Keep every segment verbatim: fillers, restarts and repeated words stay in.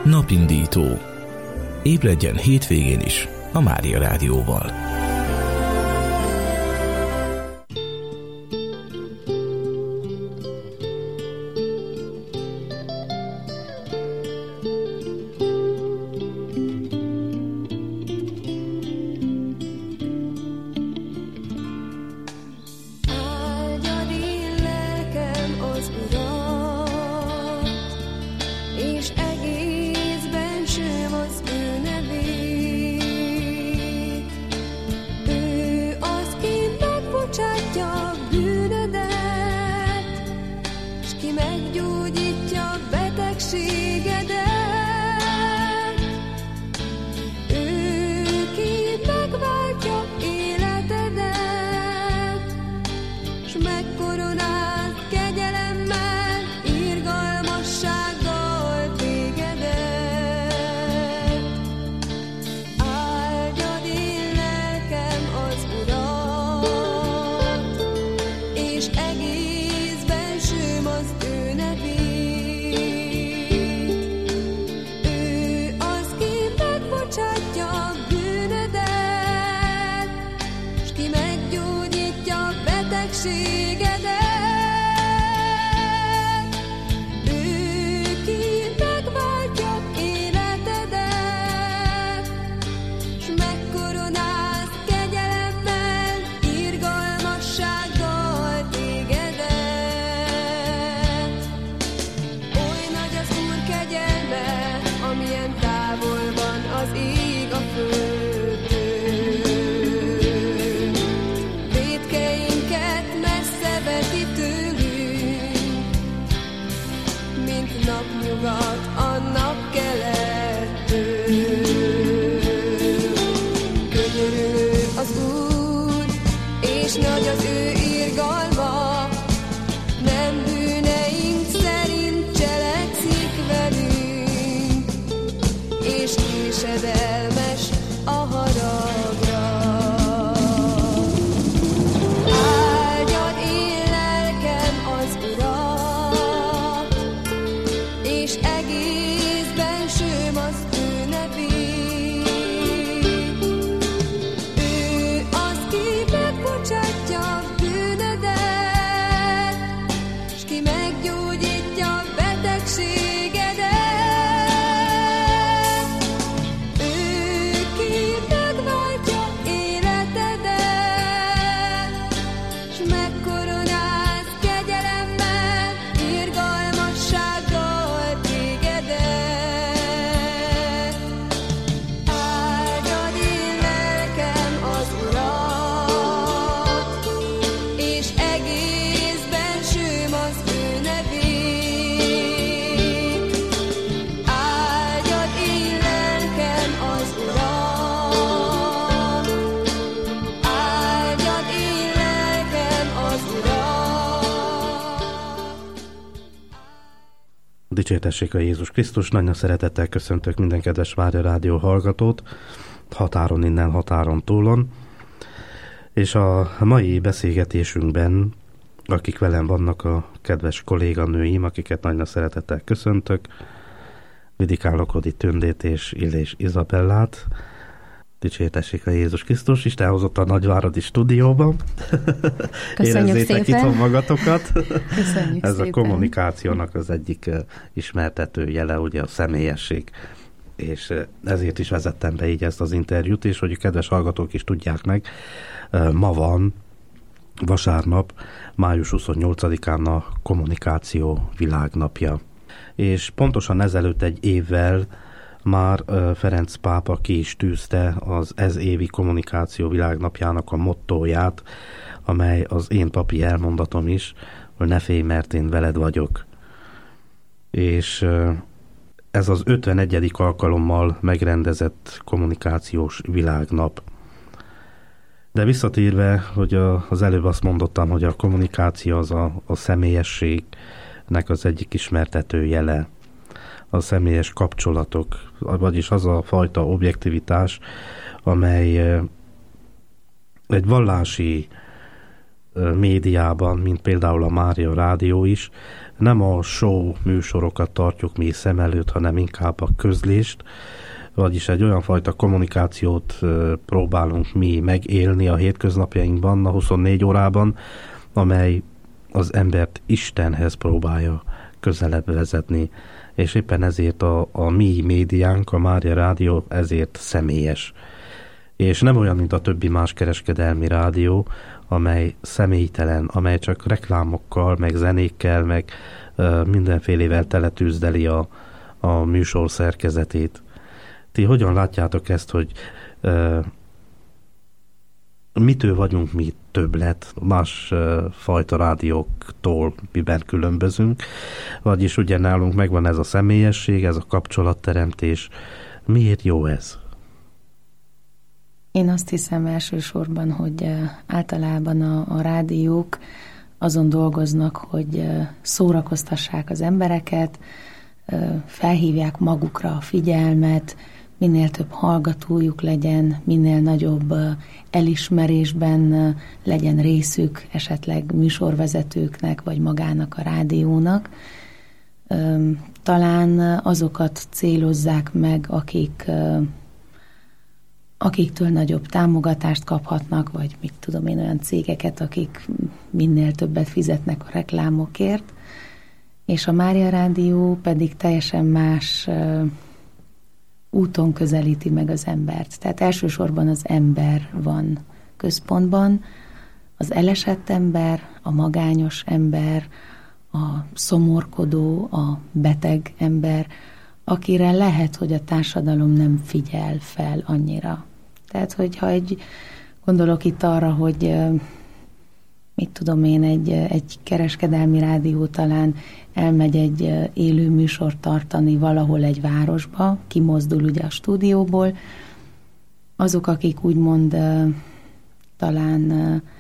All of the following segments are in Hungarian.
Napindító. Ébredjen hétvégén is a Mária Rádióval. Dicsértessék a Jézus Krisztus, nagy szeretettel köszöntök minden kedves Mária Rádió hallgatót, határon innen, határon túlon. És a mai beszélgetésünkben, akik velem vannak, a kedves kolléganőim, akiket nagy szeretettel köszöntök, Vidikán Lokodi Tündét és Illés Izabellát. Dicsértessék a Jézus Krisztus, Isten hozott a Nagyváradi stúdióba. Köszönjük Érezzétek szépen. itthon magatokat. Köszönjük Ez szépen. a kommunikációnak az egyik ismertető jele, ugye a személyesség. És ezért is vezettem be így ezt az interjút, és hogy a kedves hallgatók is tudják meg, ma van, vasárnap, május huszonnyolcadikán a kommunikáció világnapja. És pontosan ezelőtt egy évvel már Ferenc pápa ki is tűzte az ez évi kommunikáció világnapjának a mottóját, amely az én papi elmondatom is, hogy ne félj, mert én veled vagyok. És ez az ötvenegyedik alkalommal megrendezett kommunikációs világnap. De visszatérve, hogy az előbb azt mondottam, hogy a kommunikáció az a, a személyességnek az egyik ismertető jele, a személyes kapcsolatok, vagyis az a fajta objektivitás, amely egy vallási médiában, mint például a Mária Rádió is, nem a show műsorokat tartjuk mi szem előtt, hanem inkább a közlést, vagyis egy olyan fajta kommunikációt próbálunk mi megélni a hétköznapjainkban, a huszonnégy órában, amely az embert Istenhez próbálja közelebb vezetni, és éppen ezért a, a mi médiánk, a Mária Rádió ezért személyes. És nem olyan, mint a többi más kereskedelmi rádió, amely személytelen, amely csak reklámokkal, meg zenékkel, meg uh, mindenfélével teletűzdeli a, a műsor szerkezetét. Ti hogyan látjátok ezt, hogy uh, mitől vagyunk mi többlet, más uh, fajta rádióktól miben különbözünk, vagyis ugye nálunk megvan ez a személyesség, ez a kapcsolatteremtés. Miért jó ez? Én azt hiszem elsősorban, hogy általában a, a rádiók azon dolgoznak, hogy szórakoztassák az embereket, felhívják magukra a figyelmet, minél több hallgatójuk legyen, minél nagyobb elismerésben legyen részük esetleg műsorvezetőknek, vagy magának a rádiónak. Talán azokat célozzák meg, akik akiktől nagyobb támogatást kaphatnak, vagy mit tudom én, olyan cégeket, akik minél többet fizetnek a reklámokért, és a Mária Rádió pedig teljesen más uh, úton közelíti meg az embert. Tehát elsősorban az ember van központban, az elesett ember, a magányos ember, a szomorkodó, a beteg ember, akire lehet, hogy a társadalom nem figyel fel annyira. Tehát, hogyha egy, gondolok itt arra, hogy mit tudom én, egy, egy kereskedelmi rádió talán elmegy egy élő műsort tartani valahol egy városba, kimozdul ugye a stúdióból, azok, akik úgymond talán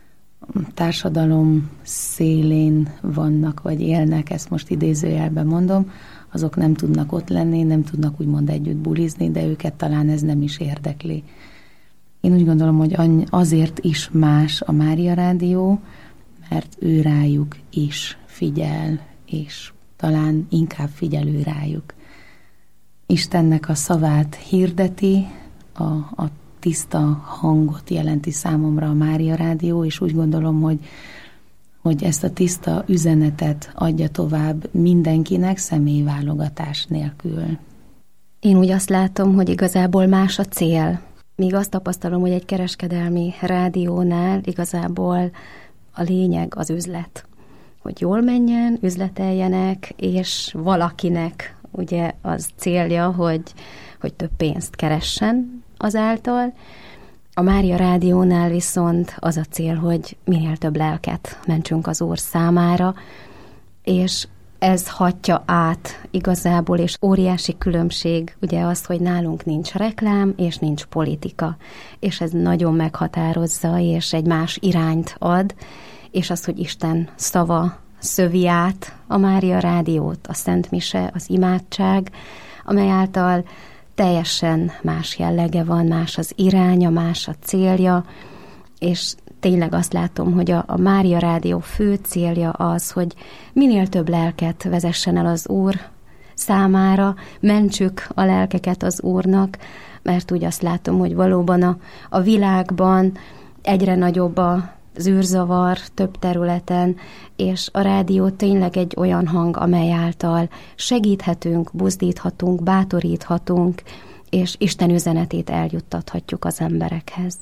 társadalom szélén vannak, vagy élnek, ezt most idézőjelben mondom, azok nem tudnak ott lenni, nem tudnak úgymond együtt bulizni, de őket talán ez nem is érdekli. Én úgy gondolom, hogy azért is más a Mária Rádió, mert ő rájuk is figyel, és talán inkább figyelő rájuk. Istennek a szavát hirdeti, a, a tiszta hangot jelenti számomra a Mária Rádió, és úgy gondolom, hogy hogy ezt a tiszta üzenetet adja tovább mindenkinek személyválogatás nélkül. Én úgy azt látom, hogy igazából más a cél. Míg azt tapasztalom, hogy egy kereskedelmi rádiónál igazából a lényeg az üzlet. Hogy jól menjen, üzleteljenek, és valakinek ugye az célja, hogy, hogy több pénzt keressen azáltal. A Mária Rádiónál viszont az a cél, hogy minél több lelket mentsünk az Úr számára, és ez hatja át igazából, és óriási különbség ugye az, hogy nálunk nincs reklám, és nincs politika, és ez nagyon meghatározza, és egy más irányt ad, és az, hogy Isten szava szövi át a Mária Rádiót, a Szent Mise, az imádság, amely által teljesen más jellege van, más az iránya, más a célja, és tényleg azt látom, hogy a, a Mária Rádió fő célja az, hogy minél több lelket vezessen el az Úr számára, mentsük a lelkeket az Úrnak, mert úgy azt látom, hogy valóban a, a világban egyre nagyobb a zűrzavar több területen, és a rádió tényleg egy olyan hang, amely által segíthetünk, buzdíthatunk, bátoríthatunk, és Isten üzenetét eljuttathatjuk az emberekhez.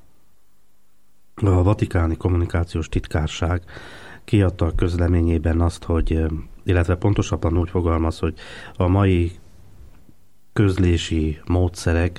A Vatikáni Kommunikációs Titkárság kiadta a közleményében azt, hogy, illetve pontosabban úgy fogalmaz, hogy a mai közlési módszerek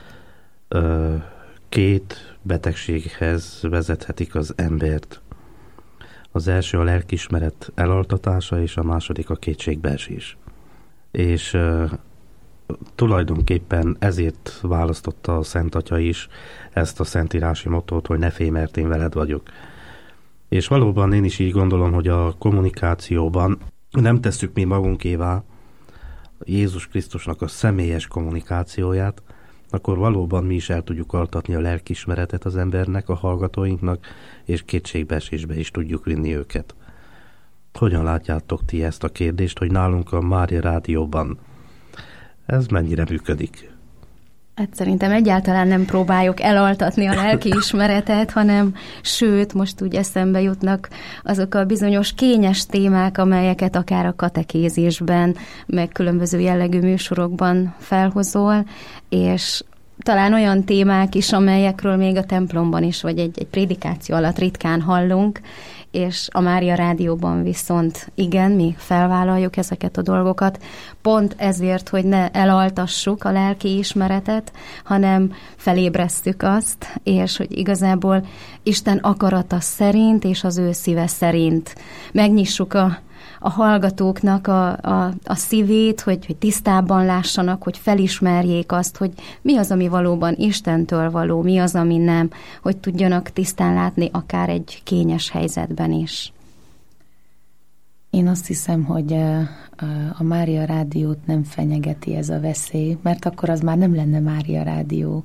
két betegséghez vezethetik az embert. Az első a lelkiismeret elaltatása, és a második a kétségbeesés. És uh, tulajdonképpen ezért választotta a Szent Atya is ezt a szentírási mottót, hogy ne félj, mert én veled vagyok. És valóban én is így gondolom, hogy a kommunikációban nem tesszük mi magunkévá Jézus Krisztusnak a személyes kommunikációját, akkor valóban mi is el tudjuk altatni a lelkiismeretet az embernek, a hallgatóinknak, és kétségbeesésbe is tudjuk vinni őket. Hogyan látjátok ti ezt a kérdést, hogy nálunk a Mária Rádióban ez mennyire működik? Hát szerintem egyáltalán nem próbáljuk elaltatni a lelkiismeretet, hanem sőt, most úgy eszembe jutnak azok a bizonyos kényes témák, amelyeket akár a katekézisben, meg különböző jellegű műsorokban felhozol, és talán olyan témák is, amelyekről még a templomban is, vagy egy, egy prédikáció alatt ritkán hallunk, és a Mária Rádióban viszont igen, mi felvállaljuk ezeket a dolgokat, pont ezért, hogy ne elaltassuk a lelki ismeretet, hanem felébresztjük azt, és hogy igazából Isten akarata szerint és az ő szíve szerint megnyissuk a a hallgatóknak a, a, a szívét, hogy, hogy tisztábban lássanak, hogy felismerjék azt, hogy mi az, ami valóban Istentől való, mi az, ami nem, hogy tudjanak tisztán látni akár egy kényes helyzetben is. Én azt hiszem, hogy a Mária Rádiót nem fenyegeti ez a veszély, mert akkor az már nem lenne Mária Rádió.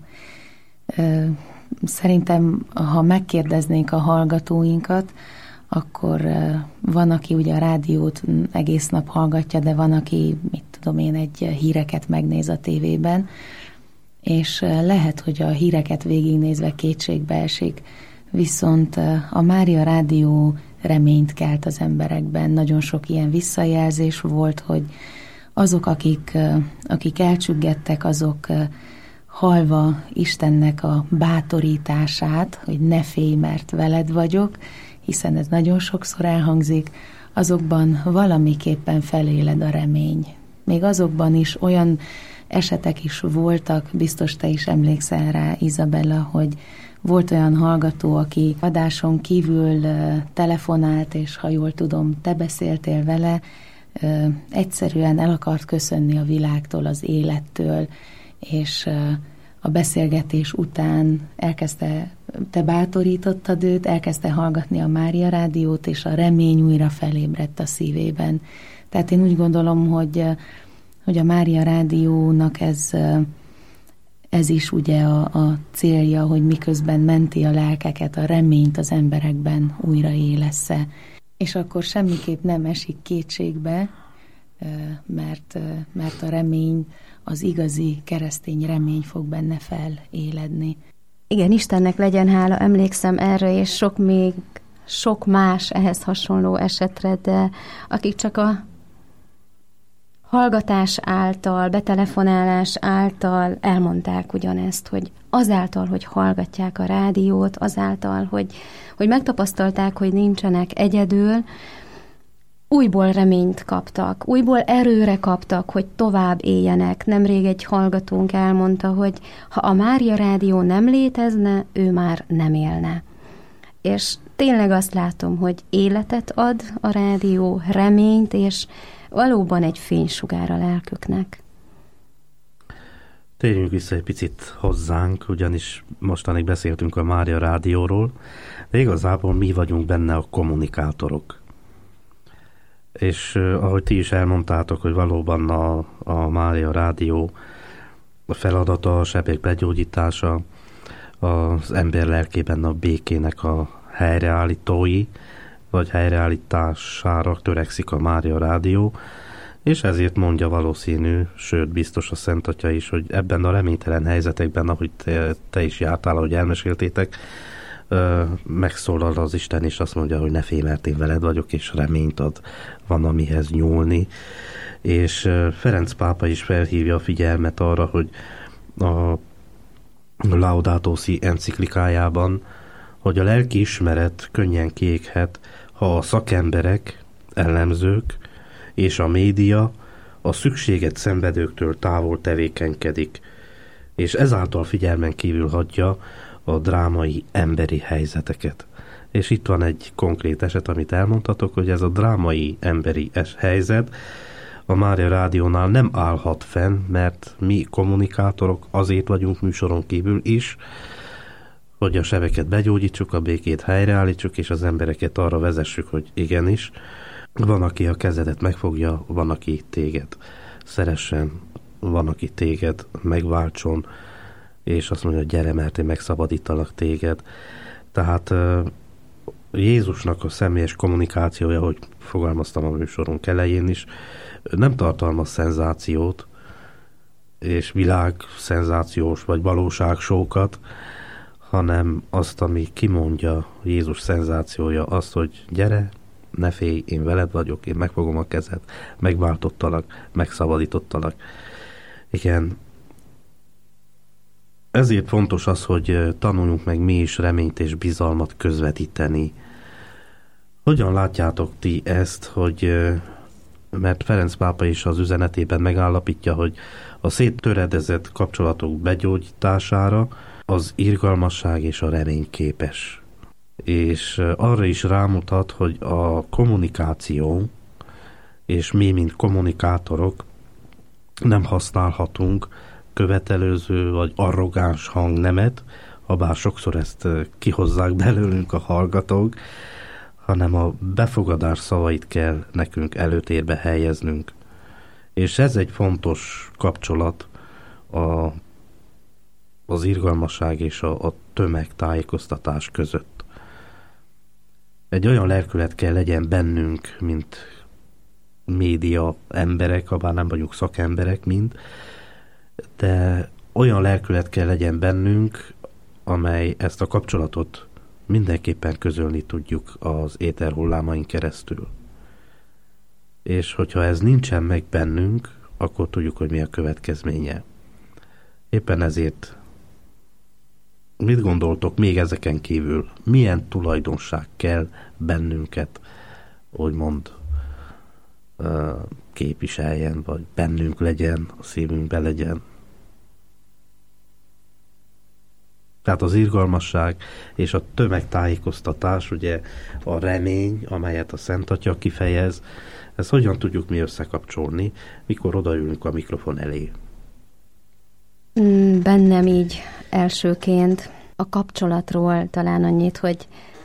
Szerintem, ha megkérdeznénk a hallgatóinkat, akkor van, aki ugye a rádiót egész nap hallgatja, de van, aki, mit tudom én, egy híreket megnéz a tévében, és lehet, hogy a híreket végignézve kétségbe esik, viszont a Mária Rádió reményt kelt az emberekben. Nagyon sok ilyen visszajelzés volt, hogy azok, akik, akik elcsüggettek, azok hallva Istennek a bátorítását, hogy ne félj, mert veled vagyok, hiszen ez nagyon sokszor elhangzik, azokban valamiképpen feléled a remény. Még azokban is olyan esetek is voltak, biztos te is emlékszel rá, Izabella, hogy volt olyan hallgató, aki adáson kívül telefonált, és ha jól tudom, te beszéltél vele, egyszerűen el akart köszönni a világtól, az élettől, és a beszélgetés után elkezdte, te bátorítottad őt, elkezdte hallgatni a Mária Rádiót, és a remény újra felébredt a szívében. Tehát én úgy gondolom, hogy, hogy a Mária Rádiónak ez, ez is ugye a, a célja, hogy miközben menti a lelkeket, a reményt az emberekben újraélessze. És akkor semmiképp nem esik kétségbe, mert, mert a remény, az igazi keresztény remény fog benne feléledni. Igen, Istennek legyen hála, emlékszem erre, és sok még, sok más ehhez hasonló esetre, de akik csak a hallgatás által, betelefonálás által elmondták ugyanezt, hogy azáltal, hogy hallgatják a rádiót, azáltal, hogy, hogy megtapasztalták, hogy nincsenek egyedül, újból reményt kaptak, újból erőre kaptak, hogy tovább éljenek. Nemrég egy hallgatónk elmondta, hogy ha a Mária Rádió nem létezne, ő már nem élne. És tényleg azt látom, hogy életet ad a rádió, reményt, és valóban egy fénysugár a lelküknek. Térjünk vissza egy picit hozzánk, ugyanis mostanig beszéltünk a Mária Rádióról, de igazából mi vagyunk benne a kommunikátorok. És uh, ahogy ti is elmondtátok, hogy valóban a, a Mária Rádió a feladata, a sebek begyógyítása, az ember lelkében a békének a helyreállítói, vagy helyreállítására törekszik a Mária Rádió, és ezért mondja valószínű, sőt biztos a Szent Atya is, hogy ebben a reménytelen helyzetekben, ahogy te, te is jártál, ahogy elmeséltétek, megszólal az Isten, és azt mondja, hogy ne félj, mert én veled vagyok, és reményt ad, van amihez nyúlni. És Ferenc pápa is felhívja a figyelmet arra, hogy a Laudato Si enciklikájában, hogy a lelki ismeret könnyen kiéghet, ha a szakemberek, elemzők és a média a szükséget szenvedőktől távol tevékenykedik, és ezáltal figyelmen kívül hagyja a drámai emberi helyzeteket. És itt van egy konkrét eset, amit elmondhatok, hogy ez a drámai emberi helyzet a Mária Rádiónál nem állhat fenn, mert mi kommunikátorok azért vagyunk műsoron kívül is, hogy a sebeket begyógyítsuk, a békét helyreállítsuk, és az embereket arra vezessük, hogy igenis, van, aki a kezedet megfogja, van, aki téged szeressen, van, aki téged megváltson, és azt mondja, hogy gyere, mert én megszabadítalak téged. Tehát Jézusnak a személyes kommunikációja, hogy fogalmaztam a műsorunk elején is, nem tartalmaz szenzációt, és világ szenzációs vagy valóságsókat, hanem azt, ami kimondja Jézus szenzációja, azt, hogy gyere, ne félj, én veled vagyok, én megfogom a kezed, megváltottalak, megszabadítottalak. Igen, ezért fontos az, hogy tanuljunk meg mi is reményt és bizalmat közvetíteni. Hogyan látjátok ti ezt, hogy, mert Ferenc pápa is az üzenetében megállapítja, hogy a széttöredezett kapcsolatok begyógyítására az irgalmasság és a remény képes. És arra is rámutat, hogy a kommunikáció, és mi, mint kommunikátorok, nem használhatunk követelőző vagy arrogáns hangnemet, habár sokszor ezt kihozzák belőlünk a hallgatók, hanem a befogadás szavait kell nekünk előtérbe helyeznünk. És ez egy fontos kapcsolat a, az irgalmasság és a, a tömegtájékoztatás között. Egy olyan lelkület kell legyen bennünk, mint média emberek, habár nem vagyunk szakemberek mind, de olyan lelkület kell legyen bennünk, amely ezt a kapcsolatot mindenképpen közölni tudjuk az éterhullámain keresztül. És hogyha ez nincsen meg bennünk, akkor tudjuk, hogy mi a következménye. Éppen ezért mit gondoltok még ezeken kívül? Milyen tulajdonság kell bennünket, úgymond képviseljen, vagy bennünk legyen, a szívünkben legyen? Tehát az irgalmasság és a tömegtájékoztatás, ugye a remény, amelyet a Szent Atya kifejez, ezt hogyan tudjuk mi összekapcsolni, mikor odaülünk a mikrofon elé? Bennem így elsőként a kapcsolatról talán annyit, hogy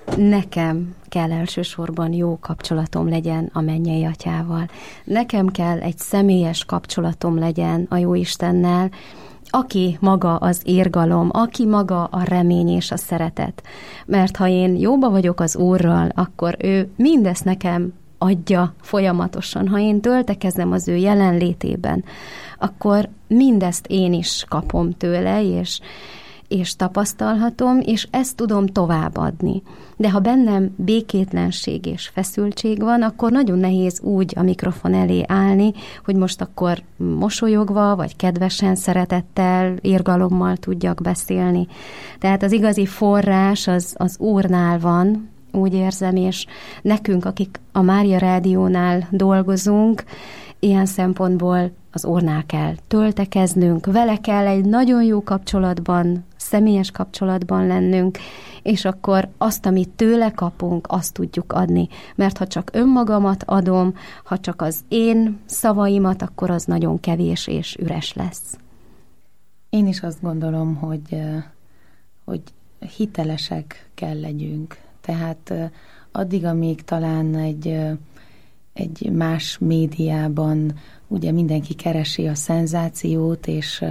nekem kell elsősorban jó kapcsolatom legyen a mennyei Atyával. Nekem kell egy személyes kapcsolatom legyen a Jóistennel, aki maga az irgalom, aki maga a remény és a szeretet. Mert ha én jóba vagyok az Úrral, akkor ő mindezt nekem adja folyamatosan. Ha én töltekezem az ő jelenlétében, akkor mindezt én is kapom tőle, és, és tapasztalhatom, és ezt tudom továbbadni. De ha bennem békétlenség és feszültség van, akkor nagyon nehéz úgy a mikrofon elé állni, hogy most akkor mosolyogva, vagy kedvesen, szeretettel, irgalommal tudjak beszélni. Tehát az igazi forrás az, az Úrnál van, úgy érzem, és nekünk, akik a Mária Rádiónál dolgozunk, ilyen szempontból az Úrnál kell töltekeznünk, vele kell egy nagyon jó kapcsolatban, személyes kapcsolatban lennünk, és akkor azt, amit tőle kapunk, azt tudjuk adni. Mert ha csak önmagamat adom, ha csak az én szavaimat, akkor az nagyon kevés és üres lesz. Én is azt gondolom, hogy, hogy hitelesek kell legyünk. Tehát addig, amíg talán egy, egy más médiában ugye mindenki keresi a szenzációt, és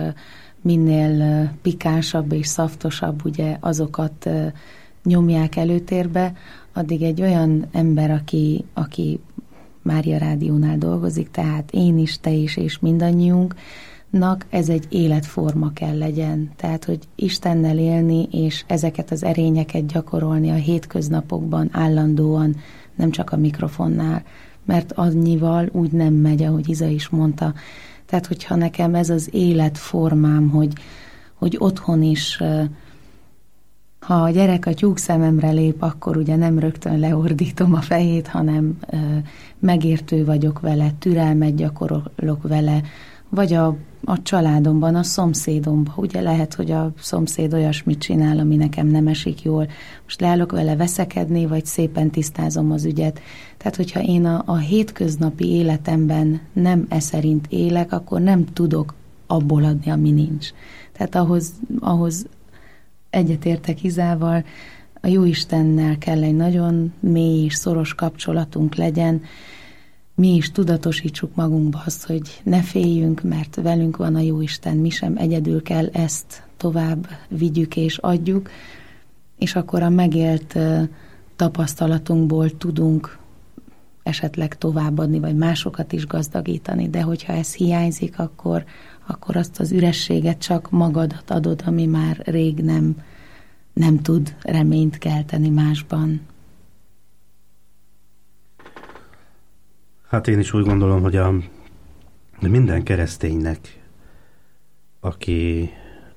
minél pikánsabb és szaftosabb ugye azokat nyomják előtérbe, addig egy olyan ember, aki, aki Mária Rádiónál dolgozik, tehát én is, te is, és mindannyiunknak ez egy életforma kell legyen. Tehát, hogy Istennel élni, és ezeket az erényeket gyakorolni a hétköznapokban állandóan, nem csak a mikrofonnál, mert annyival úgy nem megy, ahogy Iza is mondta. Tehát, hogyha nekem ez az életformám, hogy, hogy otthon is, ha a gyerek a tyúk szememre lép, akkor ugye nem rögtön leordítom a fejét, hanem megértő vagyok vele, türelmet gyakorolok vele, vagy a, a családomban, a szomszédomban. Ugye lehet, hogy a szomszéd olyasmit csinál, ami nekem nem esik jól. Most leállok vele veszekedni, vagy szépen tisztázom az ügyet. Tehát, hogyha én a, a hétköznapi életemben nem e szerint élek, akkor nem tudok abból adni, ami nincs. Tehát ahhoz, ahhoz egyetértek Izával, a Jóistennel kell egy nagyon mély és szoros kapcsolatunk legyen, mi is tudatosítsuk magunkba azt, hogy ne féljünk, mert velünk van a Jóisten, mi sem egyedül kell ezt tovább vigyük és adjuk, és akkor a megélt tapasztalatunkból tudunk esetleg továbbadni, vagy másokat is gazdagítani, de hogyha ez hiányzik, akkor, akkor azt az ürességet csak magadat adod, ami már rég nem, nem tud reményt kelteni másban. Hát én is úgy gondolom, hogy a minden kereszténynek, aki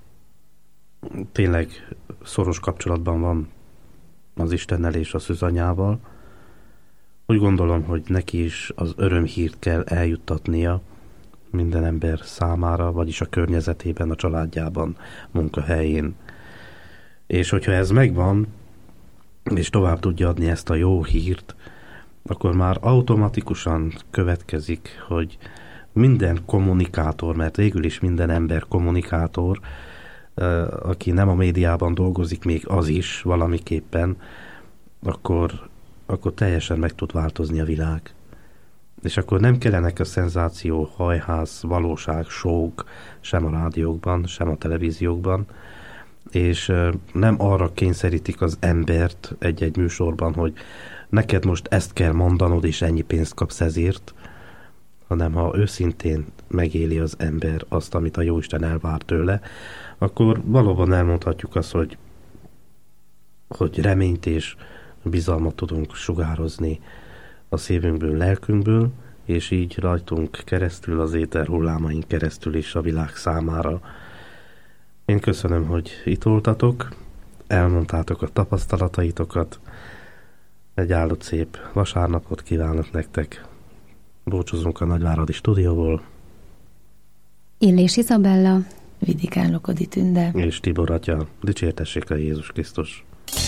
tényleg szoros kapcsolatban van az Istennel és a szűzanyával, úgy gondolom, hogy neki is az örömhírt kell eljuttatnia minden ember számára, vagyis a környezetében, a családjában, munkahelyén. És hogyha ez megvan, és tovább tudja adni ezt a jó hírt, akkor már automatikusan következik, hogy minden kommunikátor, mert végül is minden ember kommunikátor, aki nem a médiában dolgozik, még az is valamiképpen, akkor, akkor teljesen meg tud változni a világ. És akkor nem kellenek a szenzáció, hajház, valóság, sók, sem a rádiókban, sem a televíziókban, és nem arra kényszerítik az embert egy-egy műsorban, hogy neked most ezt kell mondanod, és ennyi pénzt kapsz ezért, hanem ha őszintén megéli az ember azt, amit a Jóisten elvár tőle, akkor valóban elmondhatjuk azt, hogy, hogy reményt és bizalmat tudunk sugározni a szívünkből, lelkünkből, és így rajtunk keresztül, az éter hullámaink keresztül is a világ számára. Én köszönöm, hogy itt voltatok, elmondtátok a tapasztalataitokat, egy áldott szép vasárnapot kívánok nektek. Búcsúzunk a Nagyváradi stúdióból. Illés Izabella, Vidikán Lokodi Tünde és Tibor atya. Dicsértessék a Jézus Krisztus.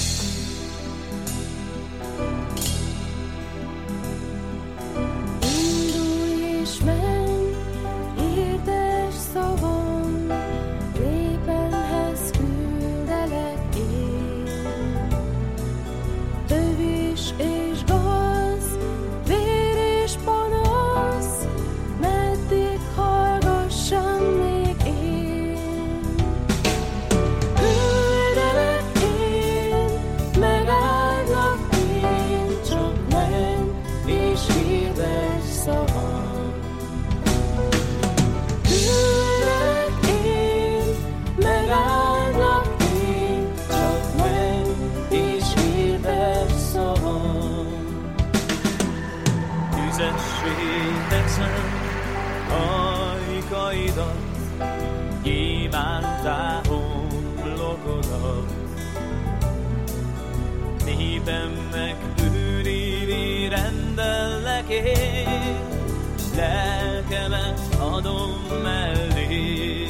Lelkemet adom mellé.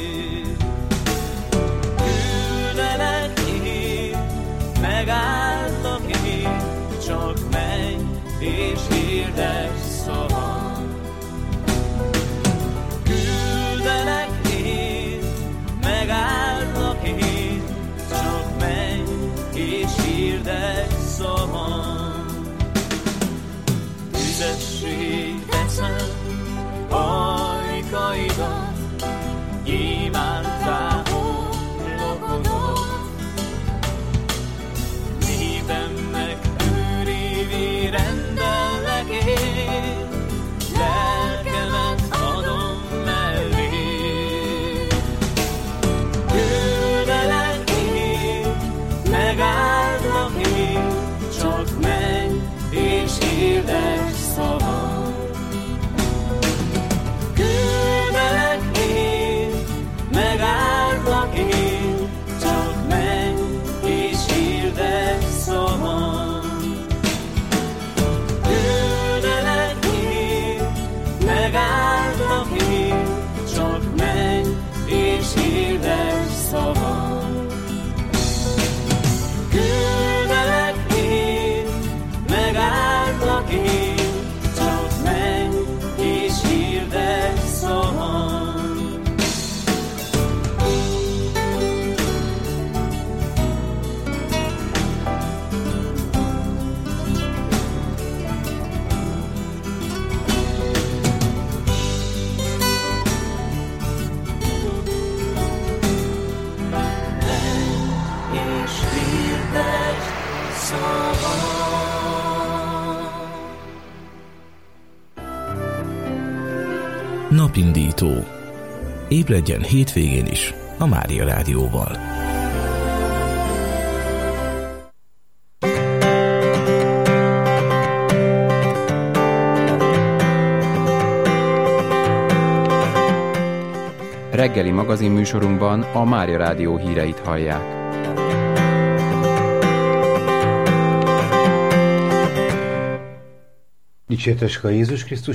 Küldelek én, megállok én, csak menj és hirdes szavam. Küldelek én, megállok én, csak menj és hirdes szavam. Üzesség teszem ajkaidat, gyémántá homlokodat. Népemnek őrévé rendellek én, lelkemet adom mellé. Küldelek én, megállok én, csak menj és hirdes szavam. Küldelek én, napindító. Ébredjen hétvégén is a Mária Rádióval. Reggeli magazinműsorunkban a Mária Rádió híreit hallják. Dicsértessék a Jézus Krisztus!